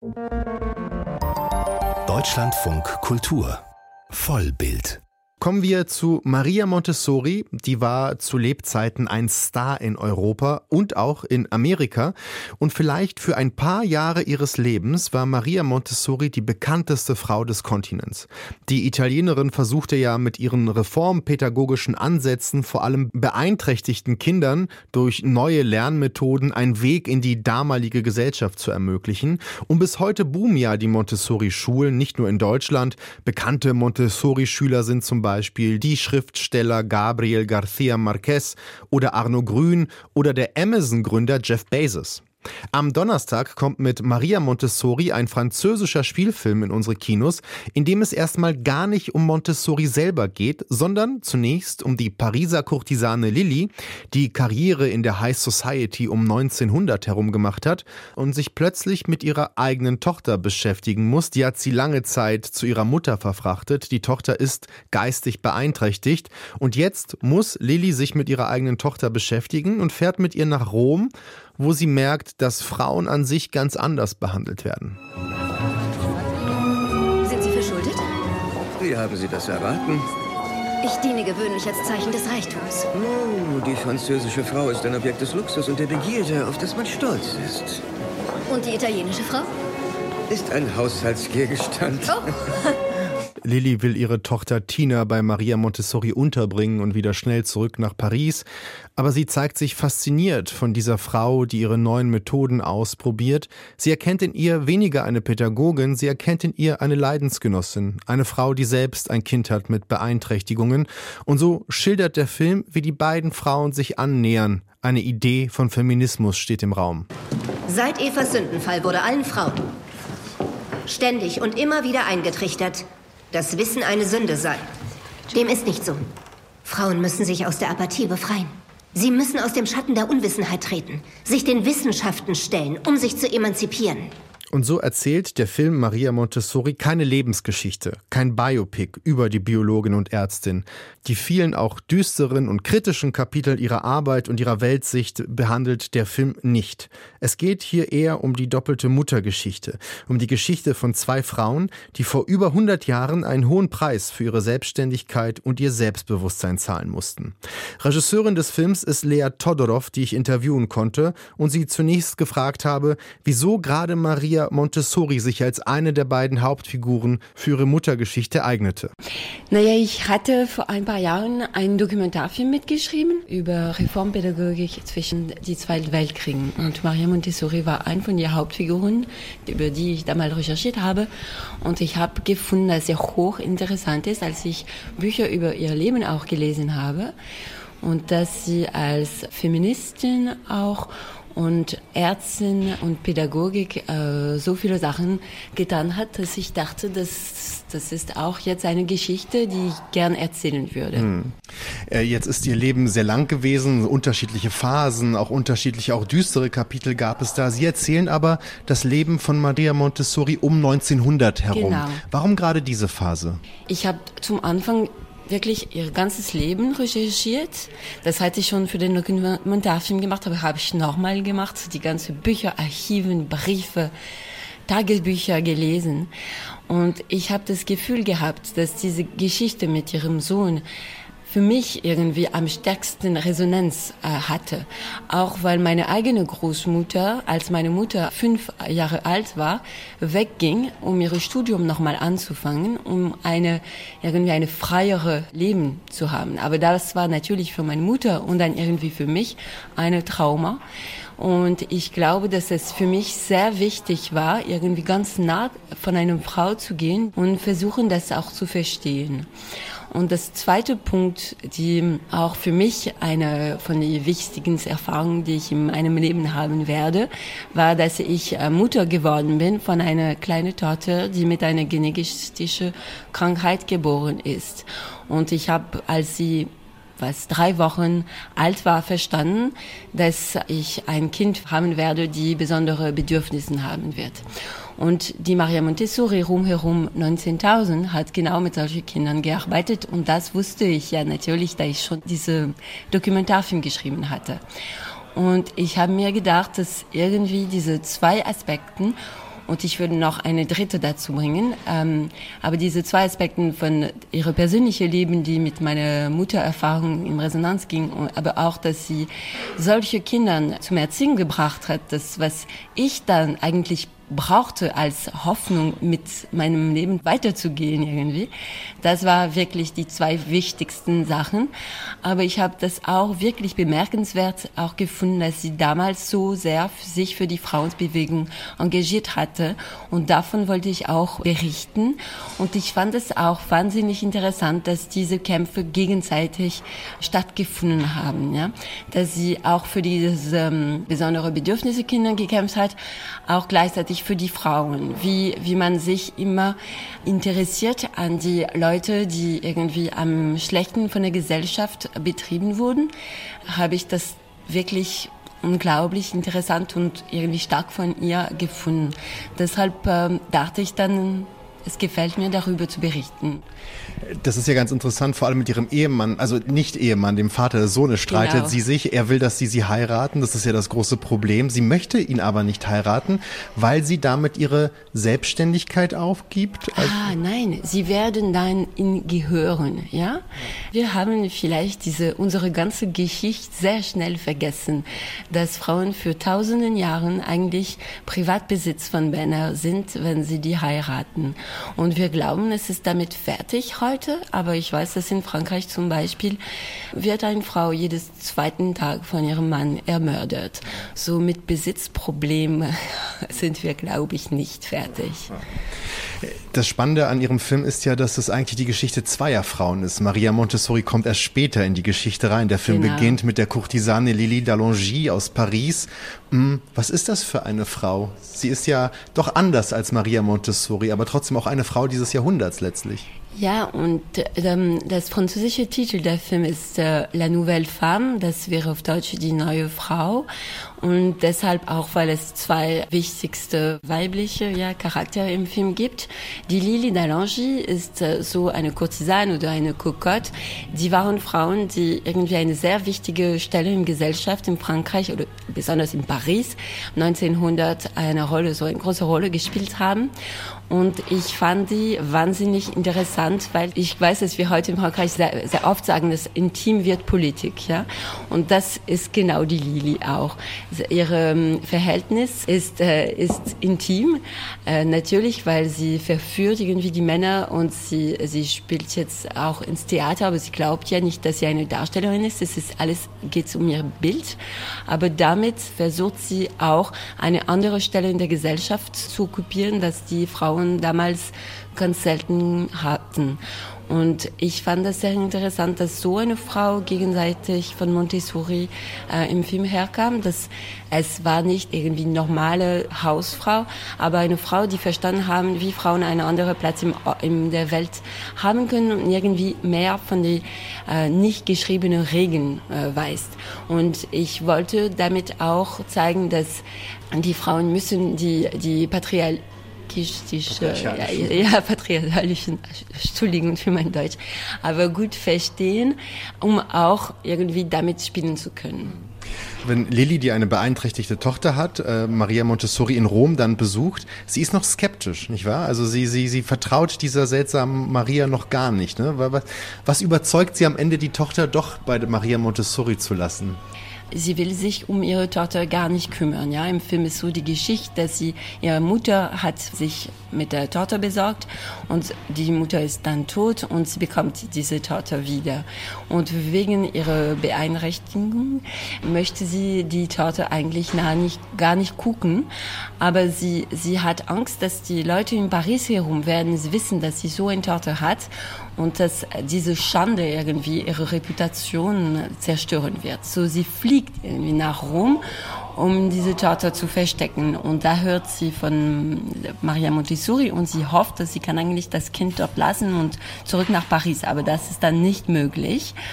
Deutschlandfunk Kultur Vollbild. Kommen wir zu Maria Montessori. Die war zu Lebzeiten ein Star in Europa und auch in Amerika. Und vielleicht für ein paar Jahre ihres Lebens war Maria Montessori die bekannteste Frau des Kontinents. Die Italienerin versuchte ja mit ihren reformpädagogischen Ansätzen vor allem beeinträchtigten Kindern durch neue Lernmethoden einen Weg in die damalige Gesellschaft zu ermöglichen. Und bis heute boomen ja die Montessori-Schulen, nicht nur in Deutschland. Bekannte Montessori-Schüler sind zum Beispiel die Schriftsteller Gabriel García Márquez oder Arno Grün oder der Amazon-Gründer Jeff Bezos. Am Donnerstag kommt mit Maria Montessori ein französischer Spielfilm in unsere Kinos, in dem es erstmal gar nicht um Montessori selber geht, sondern zunächst um die Pariser Kurtisane Lilly, die Karriere in der High Society um 1900 herum gemacht hat und sich plötzlich mit ihrer eigenen Tochter beschäftigen muss. Die hat sie lange Zeit zu ihrer Mutter verfrachtet. Die Tochter ist geistig beeinträchtigt und jetzt muss Lilly sich mit ihrer eigenen Tochter beschäftigen und fährt mit ihr nach Rom, wo sie merkt, dass Frauen an sich ganz anders behandelt werden. Sind Sie verschuldet? Wie haben Sie das erraten? Ich diene gewöhnlich als Zeichen des Reichtums. Oh, die französische Frau ist ein Objekt des Luxus und der Begierde, auf das man stolz ist. Und die italienische Frau? Ist ein Haushaltsgegenstand. Oh. Lilly will ihre Tochter Tina bei Maria Montessori unterbringen und wieder schnell zurück nach Paris. Aber sie zeigt sich fasziniert von dieser Frau, die ihre neuen Methoden ausprobiert. Sie erkennt in ihr weniger eine Pädagogin, sie erkennt in ihr eine Leidensgenossin. Eine Frau, die selbst ein Kind hat mit Beeinträchtigungen. Und so schildert der Film, wie die beiden Frauen sich annähern. Eine Idee von Feminismus steht im Raum. Seit Evas Sündenfall wurde allen Frauen ständig und immer wieder eingetrichtert, dass Wissen eine Sünde sei. Dem ist nicht so. Frauen müssen sich aus der Apathie befreien. Sie müssen aus dem Schatten der Unwissenheit treten, sich den Wissenschaften stellen, um sich zu emanzipieren. Und so erzählt der Film Maria Montessori keine Lebensgeschichte, kein Biopic über die Biologin und Ärztin. Die vielen auch düsteren und kritischen Kapitel ihrer Arbeit und ihrer Weltsicht behandelt der Film nicht. Es geht hier eher um die doppelte Muttergeschichte, um die Geschichte von zwei Frauen, die vor über 100 Jahren einen hohen Preis für ihre Selbstständigkeit und ihr Selbstbewusstsein zahlen mussten. Regisseurin des Films ist Lea Todorov, die ich interviewen konnte und sie zunächst gefragt habe, wieso gerade Maria Montessori sich als eine der beiden Hauptfiguren für ihre Muttergeschichte eignete. Naja, ich hatte vor ein paar Jahren einen Dokumentarfilm mitgeschrieben über Reformpädagogik zwischen die zwei Weltkriegen. Und Maria Montessori war eine von den Hauptfiguren, über die ich damals recherchiert habe. Und ich habe gefunden, dass sie hochinteressant ist, als ich Bücher über ihr Leben auch gelesen habe. Und dass sie als Feministin auch und Ärztin und Pädagogik so viele Sachen getan hat, dass ich dachte, das ist auch jetzt eine Geschichte, die ich gern erzählen würde. Jetzt ist ihr Leben sehr lang gewesen, unterschiedliche Phasen, auch unterschiedliche, auch düstere Kapitel gab es da. Sie erzählen aber das Leben von Maria Montessori um 1900 herum. Genau. Warum gerade diese Phase? Ich habe zum Anfang wirklich ihr ganzes Leben recherchiert. Das hatte ich schon für den Dokumentarfilm gemacht, aber habe ich nochmal gemacht. Die ganzen Bücher, Archiven, Briefe, Tagebücher gelesen. Und ich habe das Gefühl gehabt, dass diese Geschichte mit ihrem Sohn für mich irgendwie am stärksten Resonanz hatte. Auch weil meine eigene Großmutter, als meine Mutter 5 Jahre alt war, wegging, um ihr Studium nochmal anzufangen, um irgendwie eine freiere Leben zu haben. Aber das war natürlich für meine Mutter und dann irgendwie für mich eine Trauma. Und ich glaube, dass es für mich sehr wichtig war, irgendwie ganz nah von einer Frau zu gehen und versuchen, das auch zu verstehen. Und das zweite Punkt, die auch für mich eine von den wichtigsten Erfahrungen, die ich in meinem Leben haben werde, war, dass ich Mutter geworden bin von einer kleinen Tochter, die mit einer genetischen Krankheit geboren ist. Und ich habe, als sie 3 Wochen alt war, verstanden, dass ich ein Kind haben werde, die besondere Bedürfnisse haben wird. Und die Maria Montessori rumherum 19.000 hat genau mit solchen Kindern gearbeitet. Und das wusste ich ja natürlich, da ich schon diese Dokumentarfilm geschrieben hatte. Und ich habe mir gedacht, dass irgendwie diese 2 Aspekten und ich würde noch eine dritte dazu bringen. Aber diese 2 Aspekte von ihrer persönlichen Leben, die mit meiner Muttererfahrung in Resonanz ging, aber auch, dass sie solche Kinder zum Erziehen gebracht hat, das, was ich dann eigentlich brauchte als Hoffnung, mit meinem Leben weiterzugehen irgendwie. Das war wirklich die 2 wichtigsten Sachen. Aber ich habe das auch wirklich bemerkenswert auch gefunden, dass sie damals so sehr sich für die Frauenbewegung engagiert hatte. Und davon wollte ich auch berichten. Und ich fand es auch wahnsinnig interessant, dass diese Kämpfe gegenseitig stattgefunden haben. Ja? Dass sie auch für diese besondere Bedürfnisse Kinder gekämpft hat, auch gleichzeitig für die Frauen, wie man sich immer interessiert an die Leute, die irgendwie am schlechten von der Gesellschaft betrieben wurden, habe ich das wirklich unglaublich interessant und irgendwie stark von ihr gefunden. Deshalb dachte ich dann, es gefällt mir, darüber zu berichten. Das ist ja ganz interessant, vor allem mit ihrem Ehemann, also nicht Ehemann, dem Vater des Sohnes, streitet sie sich. Er will, dass sie heiraten, das ist ja das große Problem. Sie möchte ihn aber nicht heiraten, weil sie damit ihre Selbstständigkeit aufgibt. Nein, sie werden dann ihn gehören, ja? Wir haben vielleicht unsere ganze Geschichte sehr schnell vergessen, dass Frauen für tausenden Jahren eigentlich Privatbesitz von Männern sind, wenn sie die heiraten. Und wir glauben, es ist damit fertig heute, aber ich weiß, dass in Frankreich zum Beispiel wird eine Frau jedes 2. Tag von ihrem Mann ermordet. So mit Besitzproblemen sind wir, glaube ich, nicht fertig. Das Spannende an Ihrem Film ist ja, dass es eigentlich die Geschichte 2 Frauen ist. Maria Montessori kommt erst später in die Geschichte rein. Der Film beginnt mit der Courtisane Lili d'Alongy aus Paris. Was ist das für eine Frau? Sie ist ja doch anders als Maria Montessori, aber trotzdem auch eine Frau dieses Jahrhunderts letztlich. Ja, und das französische Titel der Film ist La Nouvelle Femme, das wäre auf Deutsch die neue Frau. Und deshalb auch, weil es 2 wichtigste weibliche Charaktere im Film gibt. Die Lili d'Alongy ist so eine Courtisane oder eine Cocotte. Die waren Frauen, die irgendwie eine sehr wichtige Stelle in der Gesellschaft in Frankreich oder besonders in Paris 1900 eine große Rolle gespielt haben. Und ich fand die wahnsinnig interessant, weil ich weiß, dass wir heute in Frankreich sehr, sehr oft sagen, dass intim wird Politik, ja. Und das ist genau die Lili auch. Ihr Verhältnis ist intim, natürlich, weil sie verführt irgendwie die Männer und sie spielt jetzt auch ins Theater, aber sie glaubt ja nicht, dass sie eine Darstellerin ist. Es ist alles, geht um ihr Bild. Aber damit versucht sie auch eine andere Stelle in der Gesellschaft zu okkupieren, dass die Frauen damals ganz selten hatten. Und ich fand das sehr interessant, dass so eine Frau gegenseitig von Montessori im Film herkam. Es war nicht irgendwie normale Hausfrau, aber eine Frau, die verstanden haben, wie Frauen einen anderen Platz in der Welt haben können und irgendwie mehr von den nicht geschriebenen Regeln weiß. Und ich wollte damit auch zeigen, dass die Frauen müssen die patriarchalischen, Entschuldigung für mein Deutsch, aber gut verstehen, um auch irgendwie damit spielen zu können. Wenn Lili, die eine beeinträchtigte Tochter hat, Maria Montessori in Rom dann besucht, sie ist noch skeptisch, nicht wahr? Also sie vertraut dieser seltsamen Maria noch gar nicht. Ne? Was überzeugt sie am Ende, die Tochter doch bei Maria Montessori zu lassen? Sie will sich um ihre Tochter gar nicht kümmern. Ja, im Film ist so die Geschichte, dass ihre Mutter hat sich mit der Tochter besorgt und die Mutter ist dann tot und sie bekommt diese Tochter wieder. Und wegen ihrer Beeinträchtigung möchte sie die Tochter eigentlich gar nicht gucken, aber sie hat Angst, dass die Leute in Paris herum werden wissen, dass sie so eine Tochter hat und dass diese Schande irgendwie ihre Reputation zerstören wird. So, sie fliegt irgendwie nach Rom, um diese Tochter zu verstecken. Und da hört sie von Maria Montessori und sie hofft, dass sie kann eigentlich das Kind dort lassen und zurück nach Paris. Aber das ist dann nicht möglich.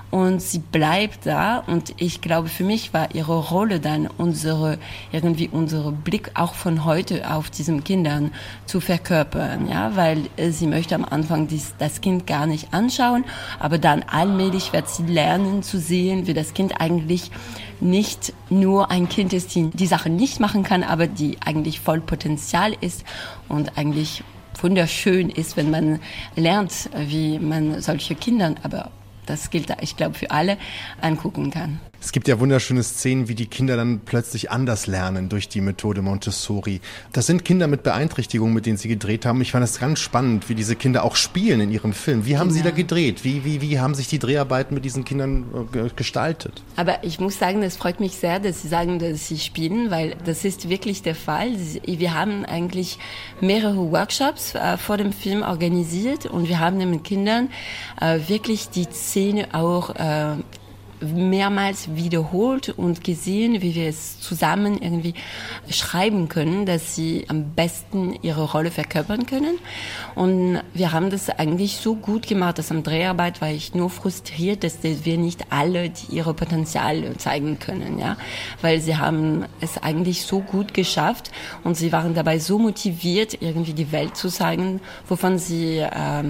und sie bleibt da und ich glaube, für mich war ihre Rolle dann unsere Blick auch von heute auf diesen Kindern zu verkörpern, ja, weil sie möchte am Anfang das Kind gar nicht anschauen, aber dann allmählich wird sie lernen zu sehen, wie das Kind eigentlich nicht nur ein Kind ist, die Sachen nicht machen kann, aber die eigentlich voll Potenzial ist und eigentlich wunderschön ist, wenn man lernt, wie man solche Kinder, aber das gilt, ich glaube, für alle, angucken kann. Es gibt ja wunderschöne Szenen, wie die Kinder dann plötzlich anders lernen durch die Methode Montessori. Das sind Kinder mit Beeinträchtigungen, mit denen Sie gedreht haben. Ich fand es ganz spannend, wie diese Kinder auch spielen in Ihrem Film. Wie haben Sie da gedreht? Wie haben sich die Dreharbeiten mit diesen Kindern gestaltet? Aber ich muss sagen, es freut mich sehr, dass Sie sagen, dass Sie spielen, weil das ist wirklich der Fall. Wir haben eigentlich mehrere Workshops vor dem Film organisiert und wir haben mit Kindern wirklich die Szene auch mehrmals wiederholt und gesehen, wie wir es zusammen irgendwie schreiben können, dass sie am besten ihre Rolle verkörpern können. Und wir haben das eigentlich so gut gemacht, dass am Dreharbeit war ich nur frustriert, dass wir nicht alle ihre Potenzial zeigen können, ja, weil sie haben es eigentlich so gut geschafft und sie waren dabei so motiviert, irgendwie die Welt zu zeigen, wovon sie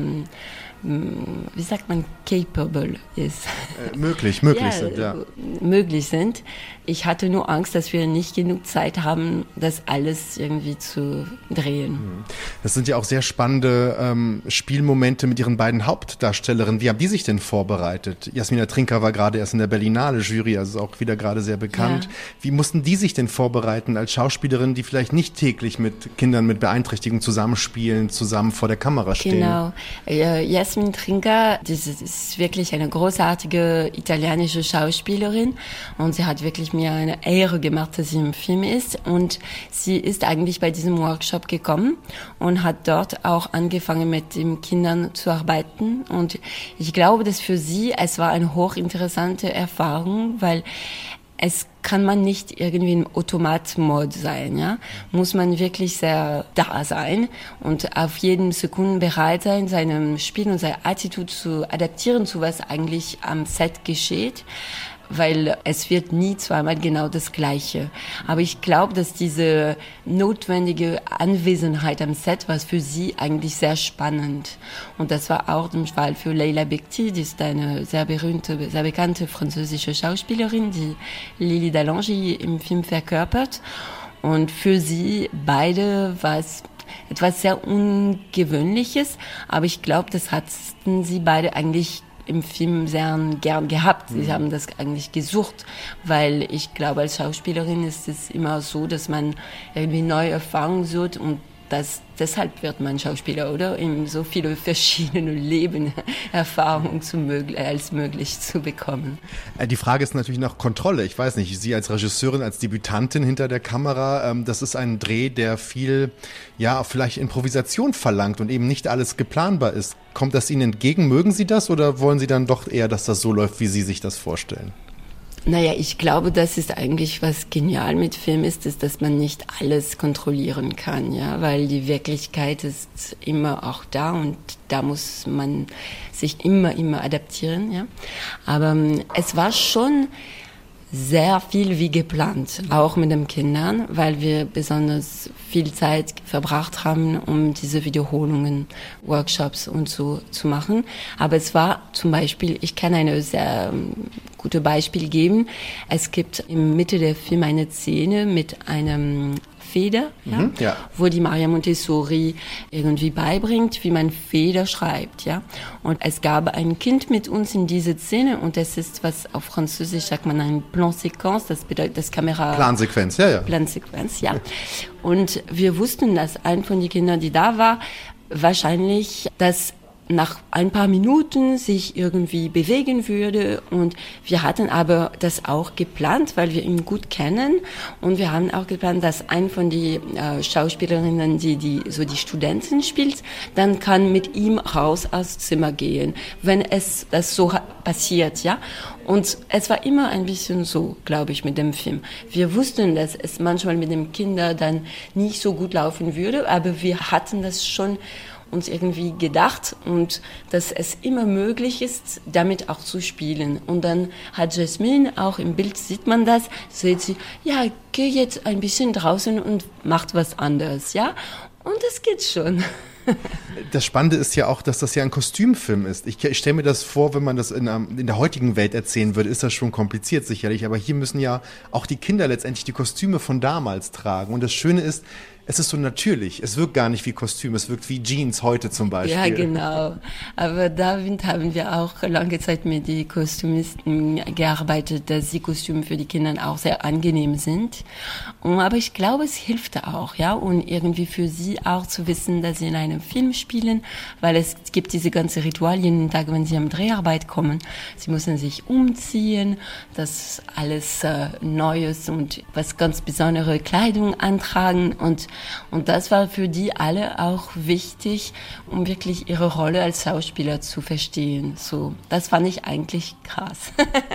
wie sagt man, capable ist. Möglich sind, ja. Möglich sind. Ich hatte nur Angst, dass wir nicht genug Zeit haben, das alles irgendwie zu drehen. Das sind ja auch sehr spannende Spielmomente mit Ihren beiden Hauptdarstellerinnen. Wie haben die sich denn vorbereitet? Jasmina Trinka war gerade erst in der Berlinale Jury, also auch wieder gerade sehr bekannt. Ja. Wie mussten die sich denn vorbereiten als Schauspielerin, die vielleicht nicht täglich mit Kindern mit Beeinträchtigung zusammenspielen, zusammen vor der Kamera stehen? Genau. Jasmina Trinka, das ist wirklich eine großartige italienische Schauspielerin und sie hat wirklich mir eine Ehre gemacht, dass sie im Film ist und sie ist eigentlich bei diesem Workshop gekommen und hat dort auch angefangen mit den Kindern zu arbeiten und ich glaube, dass für sie es war eine hochinteressante Erfahrung, weil es kann man nicht irgendwie im Automat-Mode sein, ja. Muss man wirklich sehr da sein und auf jeden Sekunden bereit sein, seinem Spiel und seine Attitude zu adaptieren zu was eigentlich am Set geschieht. Weil es wird nie zweimal genau das Gleiche. Aber ich glaube, dass diese notwendige Anwesenheit am Set war für sie eigentlich sehr spannend. Und das war auch der Fall für Leila Bekti, die ist eine sehr berühmte, sehr bekannte französische Schauspielerin, die Lily d'Alange im Film verkörpert. Und für sie beide war es etwas sehr Ungewöhnliches. Aber ich glaube, das hatten sie beide eigentlich im Film sehr gern gehabt. Sie haben das eigentlich gesucht, weil ich glaube, als Schauspielerin ist es immer so, dass man irgendwie neue Erfahrungen sucht und deshalb wird man Schauspieler, oder? In so viele verschiedene Lebenserfahrungen als möglich zu bekommen. Die Frage ist natürlich nach Kontrolle. Ich weiß nicht, Sie als Regisseurin, als Debütantin hinter der Kamera, das ist ein Dreh, der viel, ja, vielleicht Improvisation verlangt und eben nicht alles geplanbar ist. Kommt das Ihnen entgegen? Mögen Sie das oder wollen Sie dann doch eher, dass das so läuft, wie Sie sich das vorstellen? Naja, ich glaube, das ist eigentlich, was genial mit Film ist, dass man nicht alles kontrollieren kann, ja, weil die Wirklichkeit ist immer auch da und da muss man sich immer adaptieren, ja. Aber es war schon sehr viel wie geplant, auch mit den Kindern, weil wir besonders viel Zeit verbracht haben, um diese Wiederholungen, Workshops und so zu machen. Aber es war zum Beispiel, ich kann eine sehr gute Beispiel geben. Es gibt in Mitte der Film eine Szene mit einem Feder, ja, wo die Maria Montessori irgendwie beibringt, wie man Feder schreibt, ja. Und es gab ein Kind mit uns in diese Szene und es ist, was auf Französisch sagt man ein Plan-Séquence, das bedeutet das Kamera... Plansequenz, ja. Plansequenz, ja. Und wir wussten, dass ein von den Kindern, die da war, wahrscheinlich das nach ein paar Minuten sich irgendwie bewegen würde und wir hatten aber das auch geplant, weil wir ihn gut kennen und wir haben auch geplant, dass ein von die Schauspielerinnen, die Studentin spielt, dann kann mit ihm raus aus Zimmer gehen, wenn es das so passiert, ja. Und es war immer ein bisschen so, glaube ich, mit dem Film. Wir wussten, dass es manchmal mit dem Kinder dann nicht so gut laufen würde, aber wir hatten das schon uns irgendwie gedacht und dass es immer möglich ist, damit auch zu spielen. Und dann hat Jasmine, auch im Bild sieht man das, sagt sie, ja, geh jetzt ein bisschen draußen und macht was anderes, ja? Und es geht schon. Das Spannende ist ja auch, dass das ja ein Kostümfilm ist. Ich stelle mir das vor, wenn man das in der heutigen Welt erzählen würde, ist das schon kompliziert sicherlich. Aber hier müssen ja auch die Kinder letztendlich die Kostüme von damals tragen. Und das Schöne ist, es ist so natürlich. Es wirkt gar nicht wie Kostüm, es wirkt wie Jeans heute zum Beispiel. Ja, genau. Aber damit haben wir auch lange Zeit mit den Kostümisten gearbeitet, dass die Kostüme für die Kinder auch sehr angenehm sind. Aber ich glaube, es hilft auch, ja, und irgendwie für sie auch zu wissen, dass sie in einem Film spielen, weil es gibt diese ganzen Ritualien, den Tag, wenn sie am Dreharbeit kommen. Sie müssen sich umziehen, das alles Neues und was ganz besondere Kleidung antragen und das war für die alle auch wichtig, um wirklich ihre Rolle als Schauspieler zu verstehen. So, das fand ich eigentlich krass.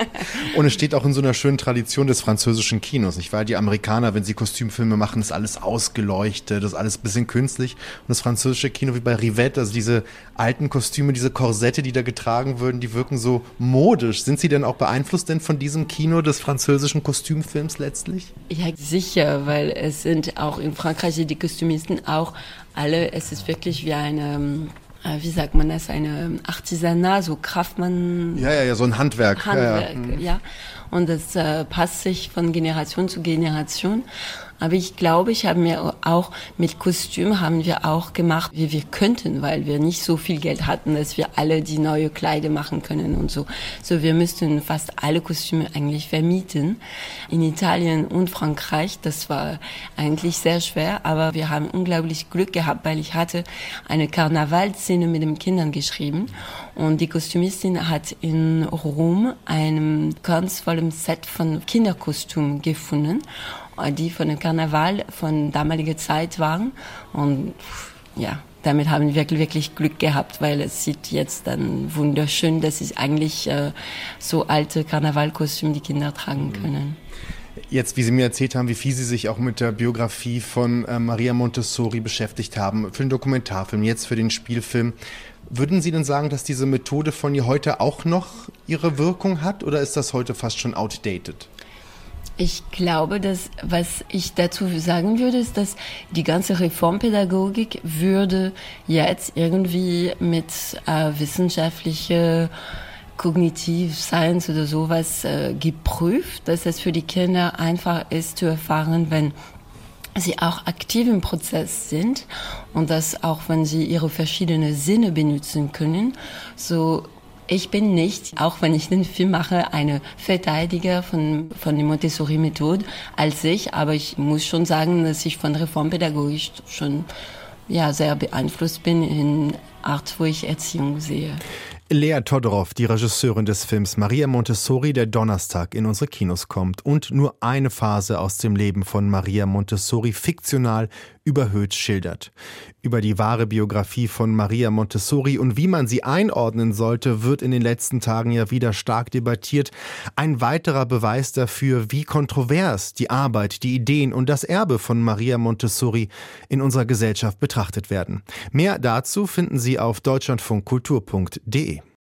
Und es steht auch in so einer schönen Tradition des französischen Kinos, nicht wahr? Die Amerikaner, wenn sie Kostümfilme machen, ist alles ausgeleuchtet, das ist alles ein bisschen künstlich. Und das französische Kino wie bei Rivette, also diese alten Kostüme, diese Korsette, die da getragen würden, die wirken so modisch. Sind Sie denn auch beeinflusst denn von diesem Kino des französischen Kostümfilms letztlich? Ja, sicher, weil es sind auch in Frankreich die Kostümisten auch alle, es ist wirklich wie eine, wie sagt man das, eine Artisanat, so Kraftmann. Ja, so ein Handwerk. Ja. Und das passt sich von Generation zu Generation. Aber ich glaube, ich habe mir auch mit Kostüm haben wir auch gemacht, wie wir könnten, weil wir nicht so viel Geld hatten, dass wir alle die neue Kleider machen können und so. So, wir müssten fast alle Kostüme eigentlich vermieten. In Italien und Frankreich, das war eigentlich sehr schwer, aber wir haben unglaublich Glück gehabt, weil ich hatte eine Karnevalszene mit den Kindern geschrieben und die Kostümistin hat in Rom ein ganz volles Set von Kinderkostümen gefunden, die von dem Karneval von damaliger Zeit waren. Und ja, damit haben wir wirklich Glück gehabt, weil es sieht jetzt dann wunderschön, dass es eigentlich so alte Karnevalkostüme die Kinder tragen können. Jetzt, wie Sie mir erzählt haben, wie viel Sie sich auch mit der Biografie von Maria Montessori beschäftigt haben, für den Dokumentarfilm, jetzt für den Spielfilm, würden Sie denn sagen, dass diese Methode von ihr heute auch noch ihre Wirkung hat oder ist das heute fast schon outdated? Ich glaube, dass, was ich dazu sagen würde, ist, dass die ganze Reformpädagogik würde jetzt irgendwie mit wissenschaftliche Cognitive Science oder sowas geprüft, dass es für die Kinder einfach ist zu erfahren, wenn sie auch aktiv im Prozess sind und dass auch wenn sie ihre verschiedenen Sinne benutzen können, so ich bin nicht, auch wenn ich den Film mache, eine Verteidiger von der Montessori-Methode als ich, aber ich muss schon sagen, dass ich von Reformpädagogik schon sehr beeinflusst bin in Art, wo ich Erziehung sehe. Lea Todorov, die Regisseurin des Films Maria Montessori, der Donnerstag in unsere Kinos kommt und nur eine Phase aus dem Leben von Maria Montessori fiktional überhöht schildert. Über die wahre Biografie von Maria Montessori und wie man sie einordnen sollte, wird in den letzten Tagen ja wieder stark debattiert. Ein weiterer Beweis dafür, wie kontrovers die Arbeit, die Ideen und das Erbe von Maria Montessori in unserer Gesellschaft betrachtet werden. Mehr dazu finden Sie auf deutschlandfunkkultur.de.